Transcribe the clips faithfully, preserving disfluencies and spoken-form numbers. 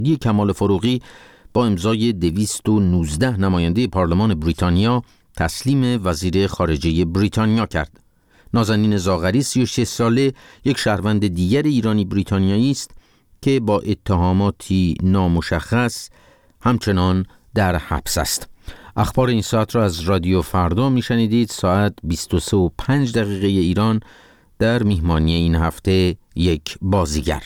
کمال فروغی با امضای دویست و نوزده نماینده پارلمان بریتانیا تسلیم وزیر خارجه بریتانیا کرد. نازنین زاغری سی و شش ساله یک شهروند دیگر ایرانی بریتانیایی است که با اتهاماتی نامشخص همچنان در حبس است. اخبار این ساعت را از رادیو فردا میشنیدید. ساعت بیست و سه و پنج دقیقه ایران. در میهمانی این هفته یک بازیگر.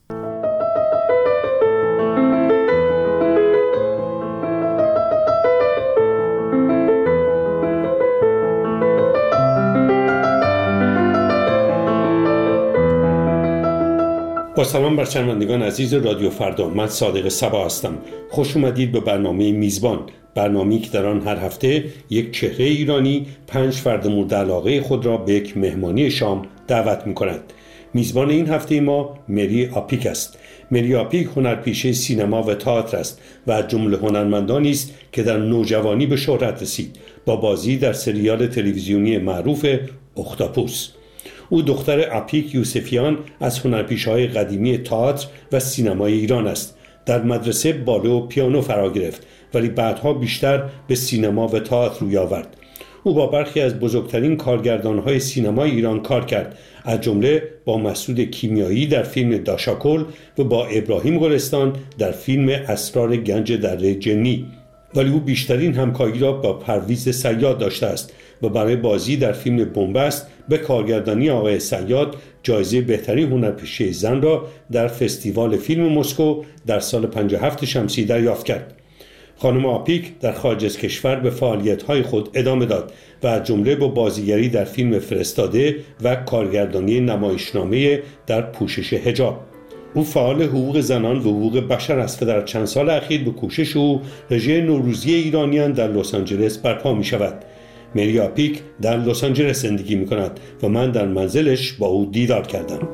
با سلام بر شنوندگان عزیز رادیو فردا، من صادق صبا هستم. خوش اومدید به برنامه میزبان، برنامه‌ای که در آن هر هفته یک چهره ایرانی پنج فرد مورد علاقه خود را به یک مهمانی شام دعوت می‌کند. میزبان این هفته ما مری آپیک است. مری آپیک هنرپیشه سینما و تئاتر است و از جمله هنرمندانی است که در نوجوانی به شهرت رسید با بازی در سریال تلویزیونی معروف اختاپوس. او دختر آپیک یوسفیان از هنرپیشه‌های قدیمی تئاتر و سینمای ایران است. در مدرسه بالو و پیانو فرا گرفت ولی بعدها بیشتر به سینما و تئاتر روی آورد. او با برخی از بزرگترین کارگردان‌های سینمای ایران کار کرد، از جمله با مسعود کیمیایی در فیلم داشاکل و با ابراهیم گلستان در فیلم اسرار گنج دره جنی. ولی او بیشترین همکاری را با پرویز صیاد داشته است و برای بازی در فیلم بنبست به کارگردانی آقای صیاد جایزه بهترین هنرپیشه زن را در فستیوال فیلم مسکو در سال پنجاه و هفت شمسی دریافت کرد. خانم آپیک در خارج از کشور به فعالیت‌های خود ادامه داد و از جمله با بازیگری در فیلم فرستاده و کارگردانی نمایشنامه در پوشش حجاب. او فعال حقوق زنان و حقوق بشر است و در چند سال اخیر به کوشش او رژه نوروزی ایرانیان در لس آنجلس برپا می شود. مری آپیک در لس آنجلس زندگی می کند و من در منزلش با او دیدار کردم.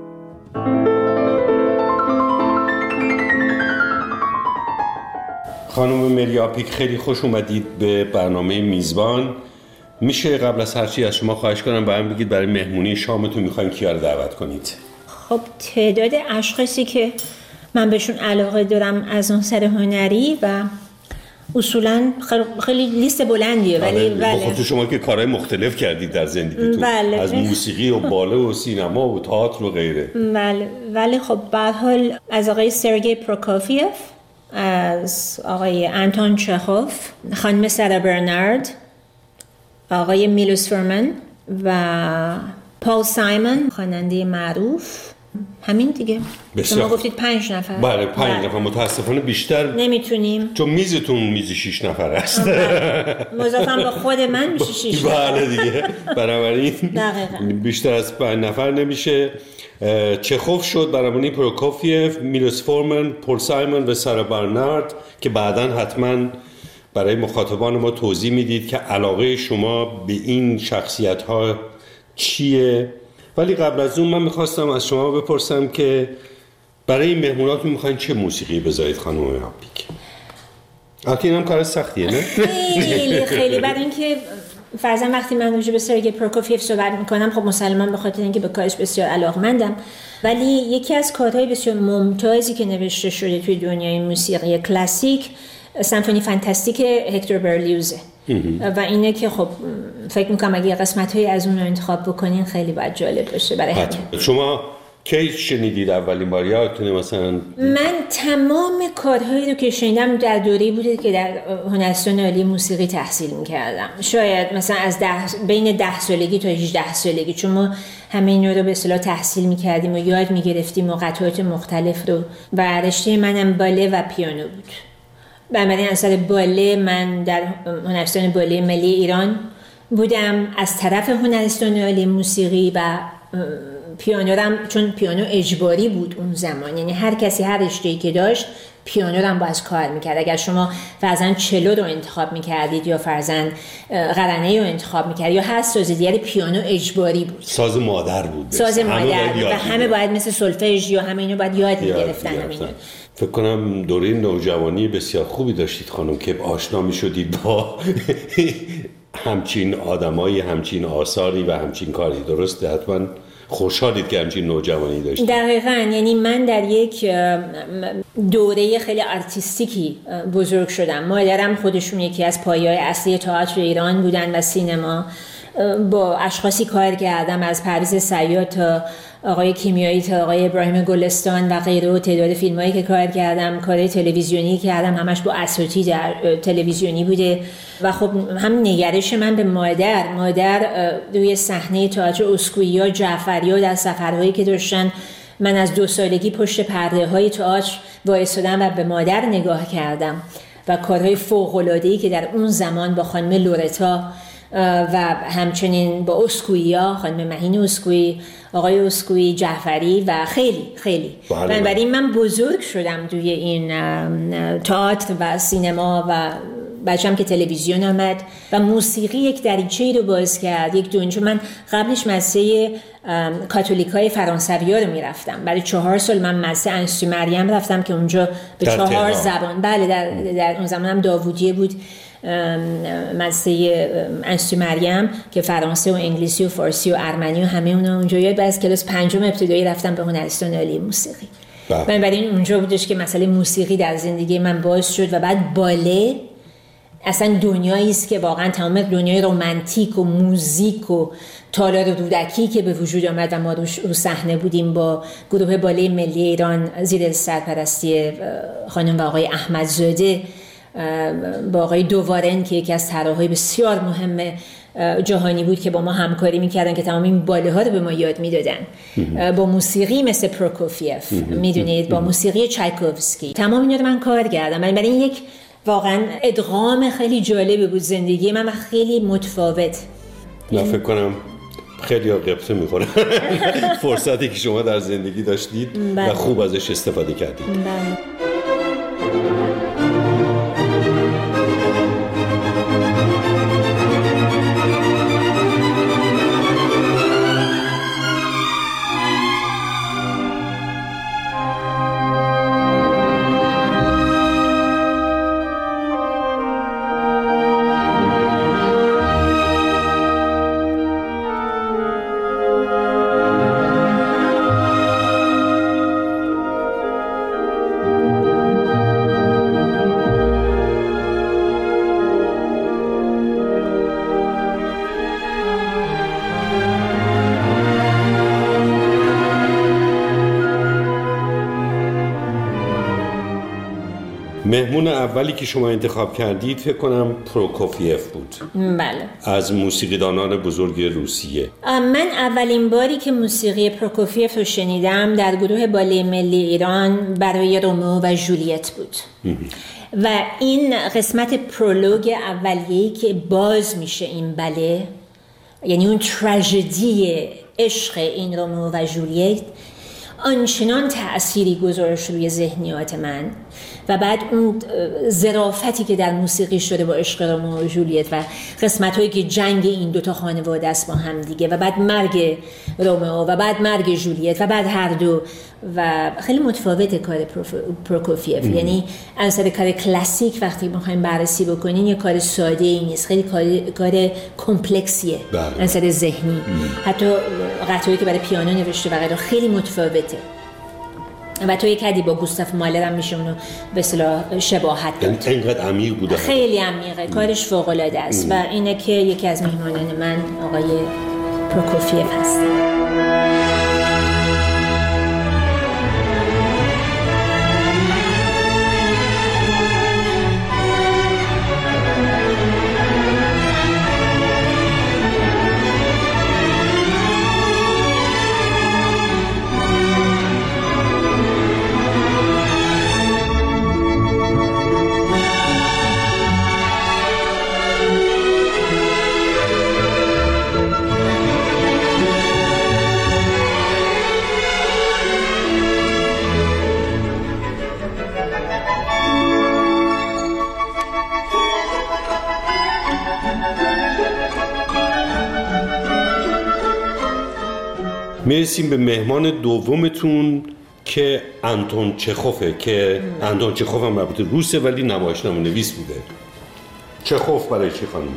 خانم مری آپیک، خیلی خوش اومدید به برنامه میزبان. میشه قبل از هر چی از شما خواهش کنم برام بگید برای مهمونی شامتون میخواین کیا رو دعوت کنید؟ خب تعداد اشخاصی که من بهشون علاقه دارم از اون سر هنری و اصولاً خیلی لیست بلندیه، ولی بله بخاطر شما که کارهای مختلف کردید در زندگیتون، بله. از موسیقی و باله و سینما و تئاتر و غیره. بله ولی خب به هر حال از آقای سرگئی پروکوفیف، از آقای آنتون چخوف، خانم سارا برنارد، آقای میلوس فرمن و پال سایمون خواننده معروف. همین دیگه. بسیار. شما گفتید پنج نفر. بله پنج نفر. متاسفانه بیشتر نمیتونیم چون میزتون میز شش نفر است. مضافاً با خود من میشه شش نفر. بله دیگه. بنابراین بیشتر از پنج نفر نمیشه. چخوف شد، برامونی پروکوفیف، میلوس فورمن، پول سایمون و سارا برنارد که بعداً حتما برای مخاطبان ما توضیح میدید که علاقه شما به این شخصیت ها چیه. ولی قبل از اون من میخواستم از شما بپرسم که برای این مهموناتون میخواین چه موسیقی بذارید خانم آپیک؟ البته اینم کار سختیه نه؟ خیلی خیلی برای اینکه فرضاً وقتی من راجع به سرگئی پروکوفیف صحبت میکنم خب مسلماً به خاطر اینکه به کارش بسیار علاقه‌مندم، ولی یکی از کارهای بسیار ممتازی که نوشته شده توی دنیای موسیقی کلاسیک سمفونی فانتاستیک هکتور برلیوزه و اینه که خب فکر میکنم اگه قسمت‌هایی از اون رو انتخاب بکنین خیلی باید جالب باشه برای همه. شما کی شنیدید اولین بار؟ یادتونه مثلا؟ من تمام کارهایی رو که شنیدم در دوره‌ای بوده که در هنرستان عالی موسیقی تحصیل میکردم، شاید مثلا از ده بین ده سالگی تا هجده سالگی، چون ما همه اینا رو به اصطلاح تحصیل میکردیم و یاد میگرفتیم و قطعات مختلف رو. و رشته منم باله و پیانو بود. بنابراین اثر باله من در هنرستان باله ملی ایران بودم از طرف هنرستان عالی موسیقی و پیانو رم، چون پیانو اجباری بود اون زمان، یعنی هر کسی هر رشته‌ای که داشت پیانو رم باز کار میکرد. اگر شما فرضاً چلو رو انتخاب میکردید یا فرضاً قرنه رو انتخاب میکردید یا هر ساز دیگری، پیانو اجباری بود، ساز مادر بود، ساز مادر بود و همه باید مثل سولفژ یا همه اینو باید یاد میگرفتن. همین فکر کنم دوره نوجوانی بسیار خوبی داشتید خانم که آشنا میشدید با همچین آدمایی، همچین آثاری و همچین کاری. درسته؟ حتما خوشحالید که همچین نوجوانی داشتید. دقیقاً، یعنی من در یک دوره خیلی آرتیستیکی بزرگ شدم. مادرم خودشون یکی از پایه‌های اصلی تئاتر ایران بودن و سینما. با اشخاصی کار کردم، از پرویز صیاد تا آقای کیمیایی تا آقای ابراهیم گلستان و غیره و تعداد فیلمایی که کار کردم، کار تلویزیونی کردم، همش با اساتید تلویزیونی بوده. و خب هم نگرش من به مادر مادر روی صحنه تئاتر اسکوئی جعفری در سفرهایی که داشتن، من از دو سالگی پشت پرده های تئاتر وایسادم و به مادر نگاه کردم و کارهای فوق‌العاده‌ای که در اون زمان با خانم لورتا و همچنین با اسکوئی‌ها، خانم مهین اسکوئی، آقای اسکوئی، جعفری و خیلی خیلی بنابراین من بزرگ شدم توی این تئاتر و سینما و بچه‌م که تلویزیون آمد و موسیقی یک دریچه‌ای رو باز کرد، یک دنیا. چون من قبلش مدرسه کاتولیکای فرانسوی‌ها رو میرفتم، برای چهار سال من مدرسه انستو مریم رفتم که اونجا به چهار زبان، بله در, در اون زمان هم داوودیه بود، مدرسه انستو مریم که فرانسه و انگلیسی و فارسی و ارمنی و همه اونا اونجا. یاد از کلاس پنجم ابتدایی رفتم به هنرستان عالی موسیقی. بنابراین اونجا بودش که مسئله موسیقی در زندگی من باز شد و بعد باله اصلا دنیایی است که واقعا تمام دنیای رمانتیک و موزیک و تالار رودکی که به وجود آمد و ما رو صحنه بودیم با گروه باله ملی ایران زیر سرپرستی خانم و آقای احمدزاده، با آقای دووارن که یکی از طراحای بسیار مهم جهانی بود که با ما همکاری میکردن که تمام این باله ها رو به ما یاد میدادن، با موسیقی مثل پروکوفیف میدونید، با موسیقی چایکوفسکی، تمام اینا رو من کار کردم. من برای این یک واقعا ادغام خیلی جالبی بود زندگی من و خیلی متفاوت. من فکر کنم خیلی ها قبطه میخورن فرصتی که شما در زندگی داشتید و خوب ازش استفاده کردید. بله. مهمون اولی که شما انتخاب کردید فکر کنم پروکوفیف بود. بله. از موسیقیدانان بزرگ روسیه. من اولین باری که موسیقی پروکوفیف رو شنیدم در گروه باله ملی ایران برای رومئو و ژولیت بود. و این قسمت پرولوگ اولیه‌ای که باز میشه این باله، یعنی اون تراژدی عشق این رومئو و ژولیت، آنچنان تأثیری گذاشت روی ذهنیات من و بعد اون ظرافتی که در موسیقی شده با عشق رومئو و ژولیت و قسمت‌هایی که جنگ این دوتا خانواده است با هم دیگه و بعد مرگ رومئو و بعد مرگ ژولیت و بعد هر دو و خیلی متفاوته کار پروکوفیف. یعنی از سر کار کلاسیک وقتی می‌خوایم بررسی بکنین یه کار ساده ای نیست، خیلی کار کار کمپلکسیه از سر ذهنی. حتی قطعه‌ای که برای پیانو نوشته و غیره خیلی متفاوته. و تو یک حدی با گوستاف مالر هم میشه اونو به اصطلاح شباهت داد. یعنی اینقدر عمیق بوده. خیلی عمیقه، کارش فوق العاده است. و اینه که یکی از مهمانان من آقای پروکوفیف هست. میرسیم به مهمان دومتون که آنتون چخوفه که آنتون چخوف هم البته روسه ولی نمایشنامه نویس بوده. چخوف برای چی خانم؟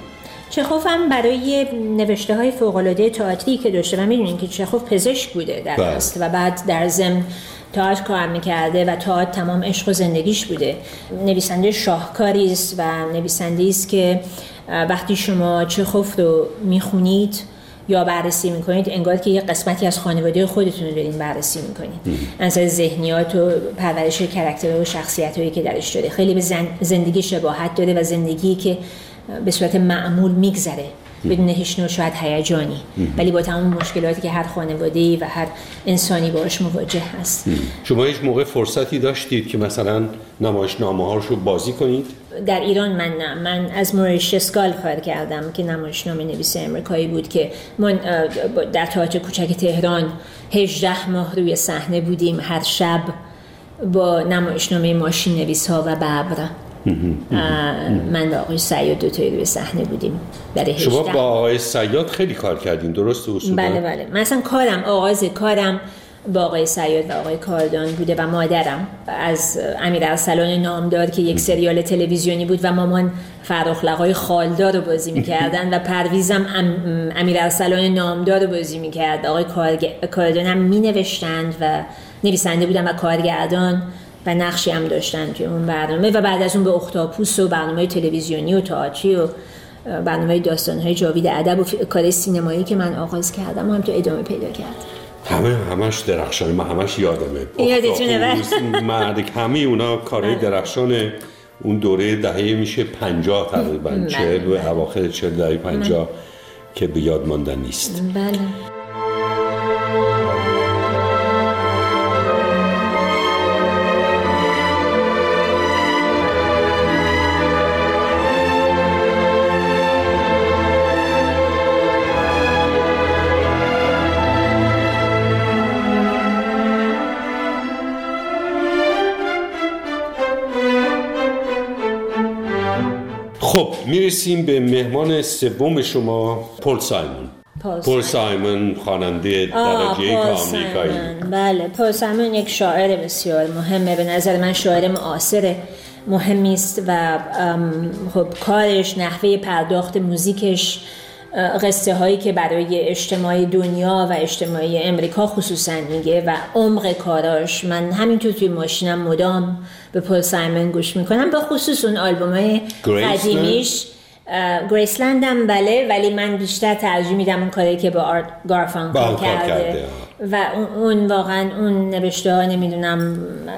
چخوف هم برای نوشته های فوق‌العاده تئاتری که داشته و میدونین که چخوف پزشک بوده در اصل و بعد در ضمن تئاتر کار میکرده و تئاتر تمام عشق و زندگیش بوده. نویسنده شاهکاری است و نویسنده است که وقتی شما چخوف رو میخونید یا بررسی میکنید انگار که یه قسمتی از خانواده خودتون رو دارین بررسی میکنید از ذهنیات و پرورش کاراکتر و شخصیتایی که درش داره. خیلی به زندگی شباهت داره و زندگی که به صورت معمول میگذره بدون هیچ نوع شاید هیجانی، ولی با تمام مشکلاتی که هر خانواده‌ای و هر انسانی باهاش مواجه هست. شما هیچ موقع فرصتی داشتید که مثلا نمایشنامه‌هاشو بازی کنید؟ در ایران من نه. من از موریس چسکال کار کردم که نمایشنامه نویس امریکایی بود که من در تئاتر کوچک تهران هجده ماه روی صحنه بودیم هر شب با نمایشنامه ماشین نویس‌ها و ببر. من با آقای صیاد دو تایی روی صحنه بودیم. شما با آقای صیاد خیلی کار کردین درسته اصولا؟ بله بله. من اصلا کارم آغاز کارم با آقای صیاد و آقای کاردان بوده و مادرم از امیرارسلان نامدار که یک سریال تلویزیونی بود و مامان فرخلقای خالدار رو بازی میکردن و پرویزم ام امیرارسلان نامدار رو بازی میکرد. آقای کاردان هم مینوشتند و نویسنده بودن و کارگردان و نقشی هم داشتن که اون برنامه و بعد از اون به اختاپوس و برنامه تلویزیونی و تئاتری و برنامه داستان‌های جاوید ادب و کار سینمایی که من آغاز کردم هم تو ادامه پیدا کرد. همه همش درخشانه، من همش یادمه. یادتونه؟ مرد همه اونا کارهای درخشانه. اون دوره دهه میشه پنجاه تقریبا، چهل و اواخر چهل دهه پنجاه که به یاد ماندن نیست. بله. خب میرسیم به مهمان سوم شما، پل سایمون. پل سایمون خواننده درجه یک آمریکایی. بله، پل سایمون یک شاعر بسیار مهمه، به نظر من شاعر معاصر مهمی است و خب کارش، نحوه پرداخت موزیکش، قصه هایی که برای اجتماع دنیا و اجتماع امریکا خصوصا میگه و عمق کاراش، من همینطور توی ماشینم مدام به پل سایمون گوش میکنم، با خصوص اون آلبوم های قدیمیش. گریسلند هم بله، ولی من بیشتر ترجیح میدم اون کاری که با آرت گارفانکل کرده. کرده و اون واقعا اون نوشته ها نمیدونم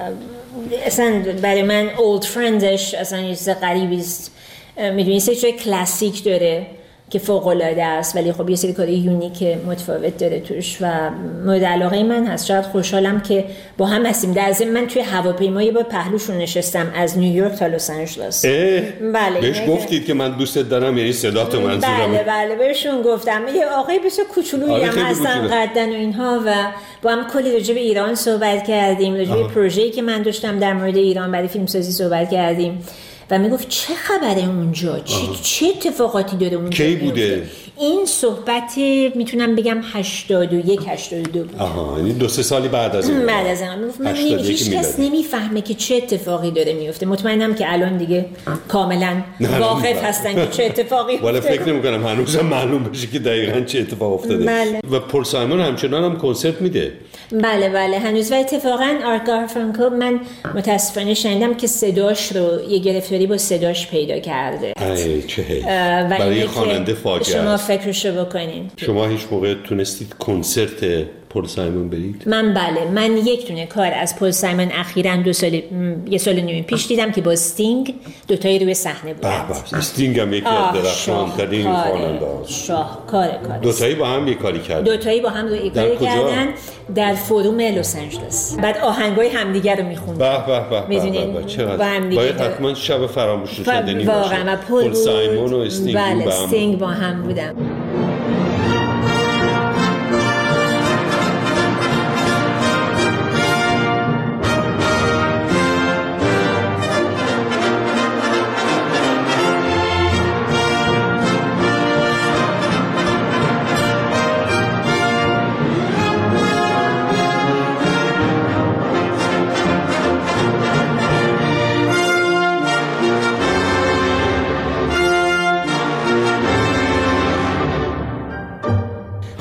اصلا برای من اولد فرندش اصلا یه چیز غریبی است. میدونی سه چیز کلاسیک داره که فوق العاده است، ولی خب یه سری کارهای یونیک متفاوت داره توش و مورد علاقه من هست. شاید خوشحالم که با هم هستیم. در ضمن من توی هواپیما یه بار پهلوشون نشستم از نیویورک تا لس آنجلس. بله بهش گفتید که من دوستت دارم، یعنی صداتو منظورم. بله بله بهشون گفتم. یه آقای بسیار کوچولویی هم هستن قدن و اینها و با هم کلی راجع به ایران صحبت کردیم، راجع به پروژه‌ای که من داشتم در مورد ایران برای فیلمسازی صحبت کردیم و میگفت چه خبره اونجا، چه چه اتفاقاتی داره اونجا. کی بوده این صحبت؟ میتونم بگم هشتاد و یک هشتاد و دو بود. آها، یعنی دو سه سالی بعد از اون. بعد از اون میگفت من هیچ کس نمیفهمه که چه اتفاقی داره میفته. مطمئنم که الان دیگه کاملا واقف هستن که چه اتفاقی افتاده. ولی فکر نمی‌کنم هنوزم معلوم بشه که دقیقاً چه اتفاق افتاده. بله. و پل سایمون همچنان هم کنسرت میده. بله بله هنوز. و اتفاقا آرت گارفانکل من متاسفانه شنیدم که صداش رو یه گرفتاری با صداش پیدا کرده. ای چه برای خواننده فاجعه. شما فکرشو بکنین. شما هیچ موقع تونستید کنسرت پل سایمون برید؟ من بله، من یک دونه کار از پل سایمون اخیراً دو سال یه سال نیم پیش دیدم که با استینگ دو تایی روی صحنه بودند. به استینگ هم یکی از درخشان‌ترین خواننده هاست. شاهکار کار. دو تایی با هم یک کاری کردن. دو تایی با هم رو کاری کردن در فروم لس آنجلس. بعد آهنگای همدیگه رو می‌خوندن. به به به. می‌دونید چقدر باید حتما شب فراموش نشدنی باشه. واقعا پل سایمون و استینگ با هم استینگ با هم بودن.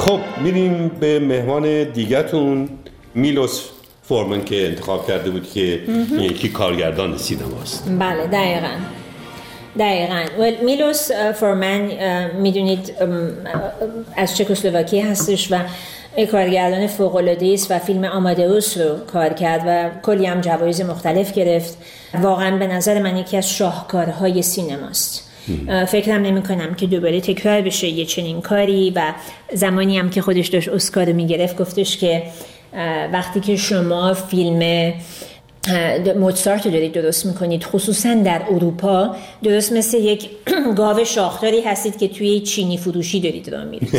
خب میریم به مهمان دیگه‌تون، میلوس فورمن که انتخاب کرده بود که یکی کارگردان سینماست. بله دقیقاً دقیقاً. well, میلوس فورمن میدونید از چکسلواکی هستش و کارگردان فوق‌العاده‌ای است و فیلم آمادئوس رو کار کرد و کلی هم جوایز مختلف گرفت. واقعاً به نظر من یکی از شاهکارهای سینماست. فکرم نمی کنم که دوباره تکرار بشه یه چنین کاری. و زمانی هم که خودش داشت اسکار رو می گرفت گفتش که وقتی که شما فیلم موزارت رو دارید درست میکنید، خصوصا در اروپا، درست مثل یک گاو شاخداری هستید که توی چینی فروشی دارید را میرید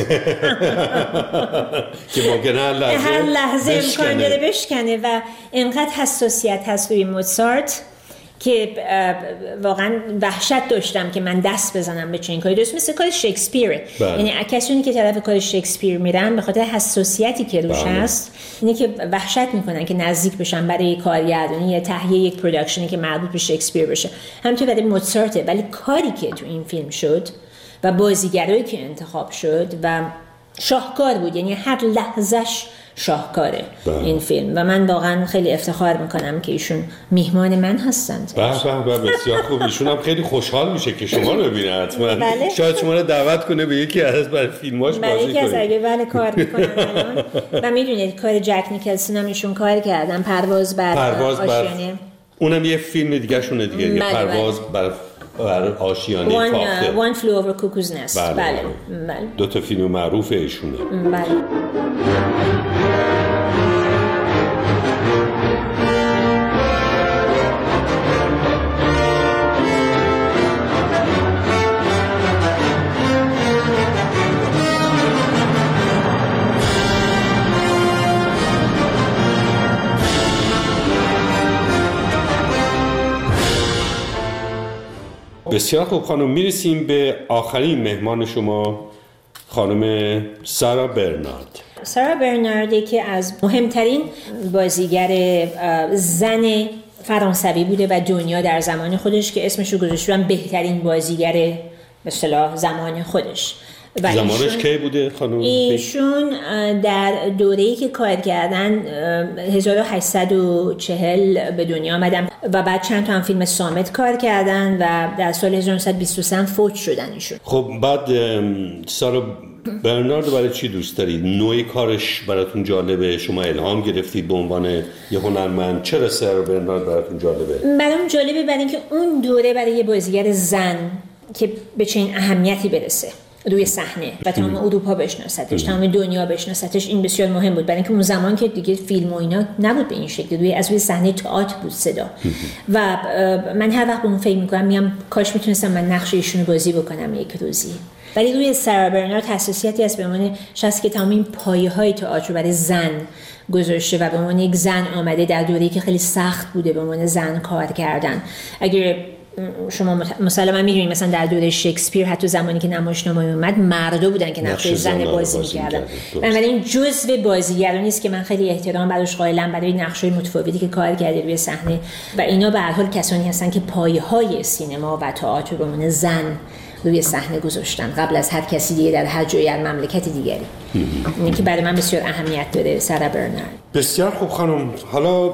که ممکنه هر لحظه هر لحظه امکان داره بشکنه و اینقدر حساسیت هست روی موزارت که واقعا وحشت داشتم که من دست بزنم به چنین کاری. درست مثل کار شکسپیر. یعنی کسانی که طرف کار شکسپیر میرن به خاطر حساسیتی که روش هست اینه که وحشت میکنن که نزدیک بشن برای کارگردانی یا تهیه یک پروداکشنی که مربوط به شکسپیر بشه. همینطور برای موزارت. ولی کاری که تو این فیلم شد و بازیگرایی که انتخاب شد و شاهکار بود، یعنی هر لحظش شاهکاره بله. این فیلم و من واقعا خیلی افتخار میکنم که ایشون میهمان من هستند. به به به بسیار خوب. ایشون هم خیلی خوشحال میشه که شما رو ببینه حتما. بله. شاید شما رو دعوت کنه به یکی از برای فیلماش بازی کنه. یکی از اگه بله کار میکنم الان. و میدونید کار جک نیکلسون هم ایشون کار کردن، پرواز بر پرواز آشیانه بر... اونم یه فیلم دیگه شونه دیگه بله پرواز بله. بر آشیانه فاخته. One Flew Over Cuckoo's Nest. بله. بله. بله. دو تا فیلم معروف ایشونه. بله. بسیار خوب خانم، میرسیم به آخرین مهمان شما، خانم سارا برنارد. سارا برنارد که از مهمترین بازیگر زن فرانسوی بوده و دنیا در زمان خودش که اسمشو گذاشتن بهترین بازیگر به اصطلاح زمان خودش. زمانش کی بوده خانم؟ ایشون در دوره‌ای که کار کردن هزار و هشتصد و چهل به دنیا آمدن و بعد چند تا هم فیلم صامت کار کردن و در سال هزار و نهصد و بیست و سه فوت شدن ایشون. خب بعد سارا برنارد برای چی دوست دارید؟ نوعی کارش براتون جالبه؟ شما الهام گرفتید به عنوان یه هنرمند؟ چرا سارا برنارد براتون جالبه؟ برام جالبه برای اینکه اون دوره برای یه بازیگر زن که به چنین اهمیتی برسه روی صحنه و تمام اروپا بشناستش، تمام دنیا بشناستش، این بسیار مهم بود. برای اینکه اون زمان که دیگه فیلم و اینا نبود به این شکل، روی از روی صحنه تئاتر بود صدا. و من هر وقت به اون فکر می‌کنم میام کاش میتونستم من نقش ایشون رو بازی بکنم یک روزی. ولی روی سارا برنارد حساسیتی هست به عنوان شخصی که تمام این پایه‌های تئاتر رو برای زن گذاشته و به عنوان یک زن آمده در دوره‌ای که خیلی سخت بوده به عنوان زن کار کردن. اگر شما مسلما میدونید مثلا در دوره شکسپیر حتی زمانی که نمایشنامه اومد مردا بودن که نقش زن بازی می‌کردن. بنابراین جزو بازیگرانی است که من خیلی احترام براش قائلم برای نقش‌های متفاوتی که کار کرده روی صحنه و اینا به هر حال کسانی هستن که پایه‌های سینما و تئاتر به عنوان زن روی صحنه گذاشتن قبل از هر کسی دیگه در هر جایی در مملکت دیگری. اینه که برای من بسیار اهمیت داره سارا برنارد. بسیار خوب خانم، حالا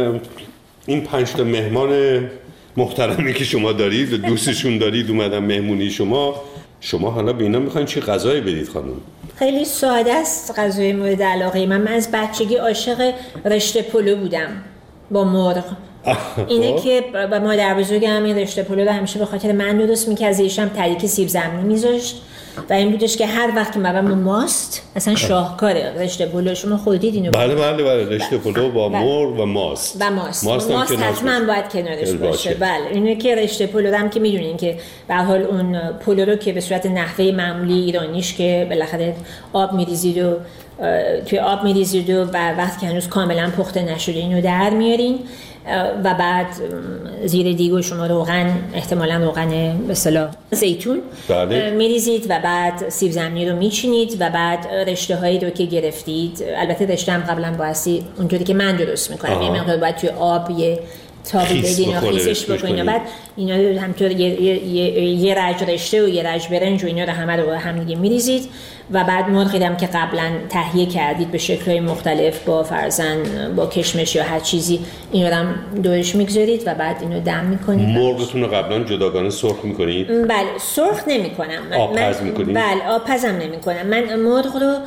این پنج تا مهمان محترمی که شما دارید و دوستشون دارید اومدن مهمونی شما، شما حالا به اینا میخواین چی غذایی بدید خانم؟ خیلی ساده است غذای مورد علاقه من. من از بچگی عاشق رشته پلو بودم با مرغ. اینه که با مادر بزرگم این رشته پلو رو همیشه به خاطر من درست می‌کرد، زیرش هم تریک سیب زمینی میذاشت و این بودش که هر وقت که من ماست اصلا شاهکاره رشته پلو. شما خودید اینو بله بله بله رشته پلو با مرغ و ماست و ماست ماست, ماست حتما باید کنارش باشه. بله اینه که رشته پلو هم که میدونین که به هر حال اون پلو رو که به صورت نحوه معمولی ایرانیش که بالاخره آب میریزید و توی آب میریزید و وقتی که هنوز کاملا پخته نشده اینو در میارین و بعد زیر دیگو شما روغن، احتمالاً روغن به اصطلاح زیتون بله. میریزید و بعد سیب زمینی رو میچینید و بعد رشته هایی رو که گرفتید، البته رشته هم قبلا بایستی اونطوری که من درست میکنم یه مقدار باید توی آب یه تابی بدین و خیسش بکنین و بعد اینا رو همطور یه, یه, یه, یه رج رشته و یه رج برنج و اینا رو همه رو هم دیگه میریزید و بعد مرغی هم که قبلا تهیه کردید به شکل‌های مختلف با فرزن با کشمش یا هر چیزی، اینو هم دورش میگذارید و بعد اینو دم میکنید. مرغتون رو قبلا جداگانه سرخ میکنید؟ بله سرخ نمیکنم. آبپز میکنید؟ بله آبپزم نمیکنم. من مرغ رو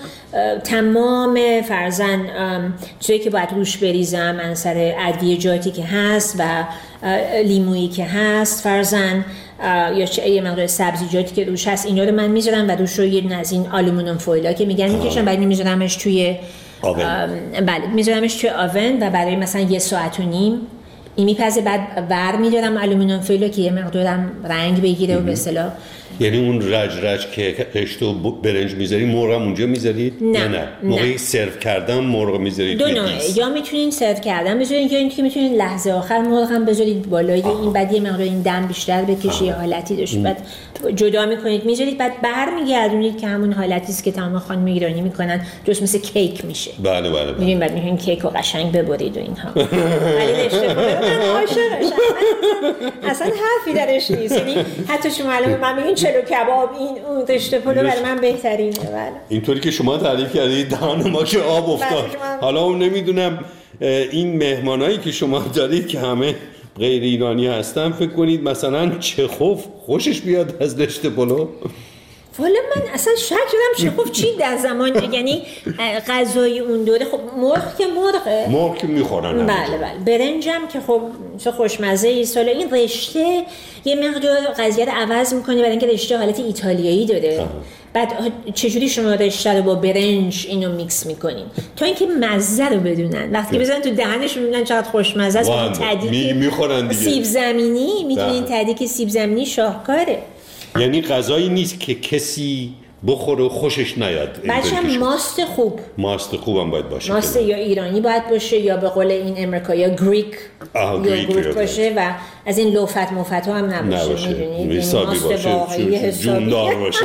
تمام فرزن چیزی که باید روش بریزم، انصر ادویه‌جاتی که هست و لیمویی که هست فرزن یا یه مقدار سبزیجاتی که روش هست، اینا رو من میذارم و روش رو یه از این آلومینیوم فویلا که میگن میکشم، بعد میذارمش توی آون. بله میذارمش توی آون و برای مثلا یه ساعت و نیم این میپزه. بعد ور میدارم آلومینیوم فویلا که یه مقدارم رنگ بگیره و به اصطلاح، یعنی اون رج رج که رشته و برنج میذاری مرغ هم اونجا میذارید؟ نه نه, نه. موقعی سرو کردن مرغ میذارید دو نوعه، یا میتونین سرو کردن بذارید یا اینکه میتونین لحظه آخر مرغ هم بذارید بالای آه. این بعد یه مقدار این دم بیشتر بکشه یه حالتی داشت، بعد جدا میکنید میذارید، بعد برمیگردونید که همون حالتی است که تمام خانم ایرانی میکنن، درست مثل کیک میشه. بله بله بله. میبینید بعد میتونین کیک رو قشنگ ببرید و اینها. ولی رشته پلو من عاشقشم، اصلا حرفی درش نیست. یعنی حتی شما الان من میگین چلو کباب این اون رشته پلو برای من بهترینه. بله اینطوری که شما تعریف کردید دهان ما که آب افتاد. حالا اون نمیدونم این مهمانایی که شما دارید که همه غیر ایرانی هستن، فکر کنید مثلا چخوف خوشش بیاد از رشته پلو؟ والا من اصلا شک دارم چخوف چی در زمان، یعنی غذای اون دوره. خب مرغ که مرغه، مرغ که میخورن. بله بله. برنجم که خب چه خوشمزه ای. سالا این رشته یه مقدار قضیه رو عوض میکنه برای اینکه رشته حالت ایتالیایی داره. آه. بعد چجوری شما رشته رو با برنج اینو میکس میکنین تا اینکه مزه رو بدونن، وقتی بزنن تو دهنشون میبینن چقدر خوشمزه است. این تدیک میخورن دیگه. سیب زمینی میدونین، تدیک سیب زمینی شاهکاره. یعنی غذایی نیست که کسی بخوره و خوشش نیاد. بچه‌م ماست خوب، ماست خوبم باید باشه. ماست یا ایرانی باید باشه یا به قول این امریکا یا گریک یا گریک باشه و از این لوفت مفت ها هم نباشه. میدونید حسابی باشه، جوندار باشه.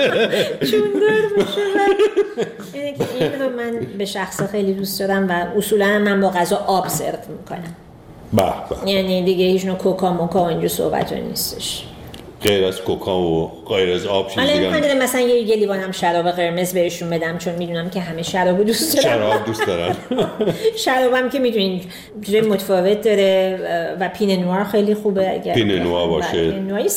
جوندار باشه. این رو من به شخص خیلی دوست دارم و اصولا من با غذا آب سرو میکنم. به به. یعنی دیگه هیچ نوع کوکا موکا اینجا صحبت نیستش. غیر از کوکا و غیر از آب چیز دیگه. حالا من مثلا یه, یه لیوان هم شراب قرمز بهشون بدم چون میدونم که همه شرابو دوست دارن. شراب دوست دارن. شرابم که میدونین جای متفاوت داره و پینه نوار خیلی خوبه. اگر پینه نوار باشه. پینه نوار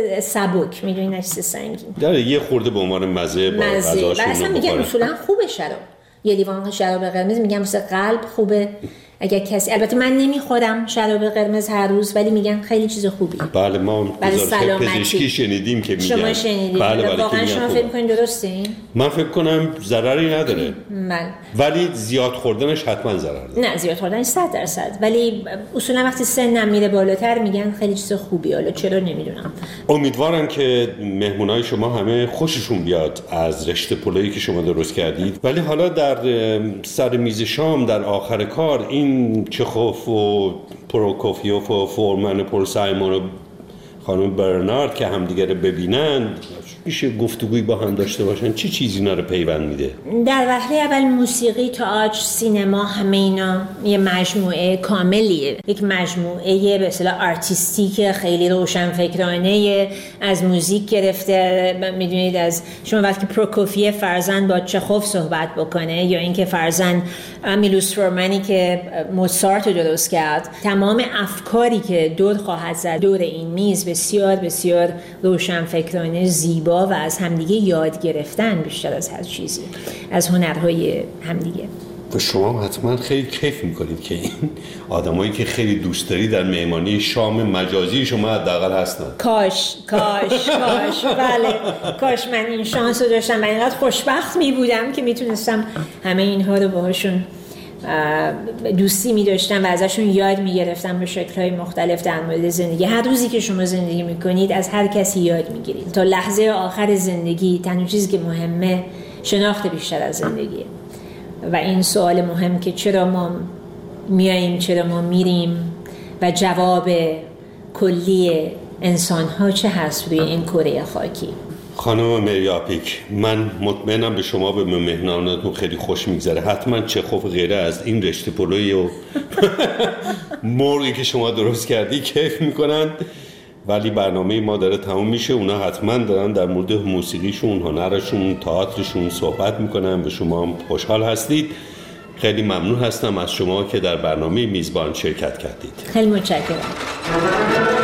سبک میدونین نه سنگین. داره یه خورده به عنوان مزه با غذاشون. اصلا میگم اصولا خوبه شراب. یه لیوان شراب قرمز میگم واسه قلب خوبه. اگر کسی، البته من نمیخورم شراب قرمز هر روز، ولی میگن خیلی چیز خوبی. بله ما گزارش پزشکی شنیدیم که میگن. شما شنیدید؟ بله بله. واقعا شما فکر می‌کنید درسته این؟ من فکر کنم ضرری نداره. بله. ولی زیاد خوردنش حتما ضرر داره. نه زیاد خوردنش صد درصد، ولی اصولا وقتی سنم میره بالاتر میگن خیلی چیز خوبی. حالا چرا نمیدونم. امیدوارم که مهمونای شما همه خوششون بیاد از رشته پلویی که شما درست کردید. ولی حالا در سر میز شام در آخر کار این چخوف و پروکوفیوف و فورمن و پرسایمون و خانم برنارد که همدیگه رو ببینن، میشه گفتگوی با هم داشته باشن. چی چیزی اینا رو پیوند میده؟ در وهله اول موسیقی، تئاتر، سینما، همه اینا یه مجموعه کاملیه، یک مجموعه به اصطلاح آرتیستیک خیلی روشنفکرانه، از موزیک گرفته. میدونید از شما وقتی پروکوفیف فرزن با چخوف صحبت بکنه یا اینکه فرزن میلوس فورمنی که موزارت رو درست کرد، تمام افکاری که دور خواهد زد دور این میز بسیار بسیار روشنفکرانه، زیبا و از همدیگه یاد گرفتن بیشتر از هر چیزی، از هنرهای همدیگه. و شما حتما خیلی کیف میکنید که این آدمایی که خیلی دوست داری در مهمانی شام مجازی شما حداقل هستن. کاش کاش کاش بله کاش من این شانس رو داشتم و اینقدر خوشبخت می بودم که میتونستم همه اینها رو باهاشون دوستی می داشتم و ازشون یاد می گرفتم به شکل‌های مختلف در مورد زندگی. هر روزی که شما زندگی می کنید از هر کسی یاد می گیرید تا لحظه آخر زندگی. تنها چیزی که مهمه شناخت بیشتر از زندگیه و این سوال مهم که چرا ما میاییم، چرا ما میریم و جواب کلی انسان‌ها چه هست روی این کره خاکی. خانم مریاپیک، من مطمئنم به شما به مهمانانتون خیلی خوش میگذره. حتما چخوف غیره از این رشته پلوی و مرغی که شما درست کردی کیف میکنن ولی برنامه ما داره تموم میشه. اونا حتما دارن در مورد موسیقیشون، هنرشون، تئاترشون صحبت میکنن. به شما هم خوشحال هستید. خیلی ممنون هستم از شما که در برنامه میزبان شرکت کردید. خیلی متشکرم.